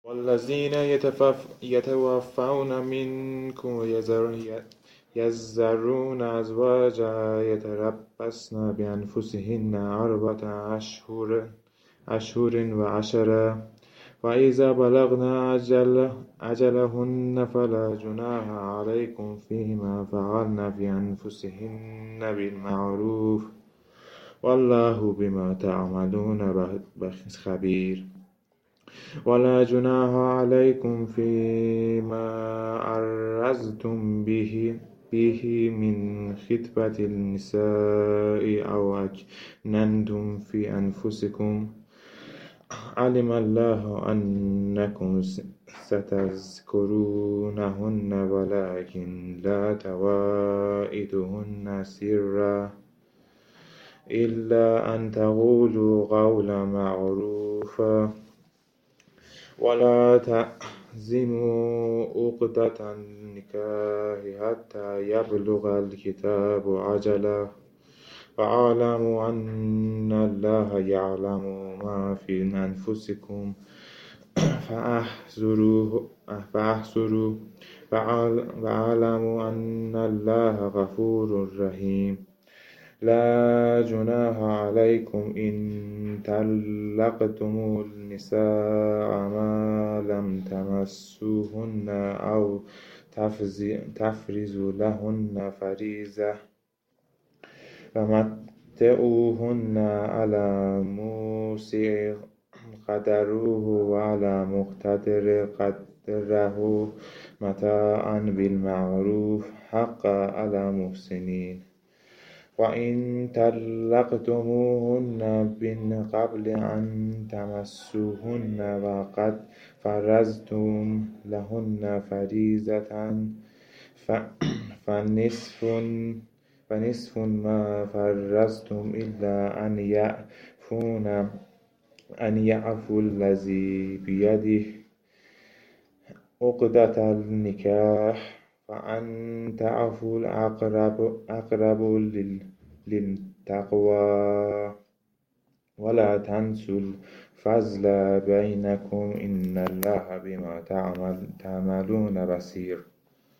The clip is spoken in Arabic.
والذين يتوفون منكم يذرون أزواجا يتربصن بأنفسهن أربعة أشهر وعشرا فإذا بلغن أجلهن فلا جناح عليكم فيما فعلن في أنفسهن بالمعروف والله بما تعملون خبير ولا جناح عليكم فيما عرضتم به من خطبة النساء أو أكننتم في أنفسكم علم الله أنكم ستذكرونهن ولكن لا تواعدوهن سرا إلا أن تقولوا قولا معروفا ولا تعزموا عقدة النكاح حتى يبلغ الكتاب أجله فاعلموا أن الله يعلم ما في أنفسكم فاحذروه فاعلموا أن الله غفور رحيم لا جناح عليكم إن طلقتم النساء ما لم تمسوهن أو تفرضوا لهن فريضة فمتعوهن على موسع قدره وعلى مقتدر قدره متاعا بالمعروف حقا على محسنين وإن طلقتموهن من قبل أن تمسوهن وقد فرضتم لهن فريضة فنصف ما فرضتم إلا أن يعفو الذي بيده عقدة النكاح وأن تعفوا أقرب للتقوى ولا تنسوا الفضل بينكم إن الله بما تعملون بصير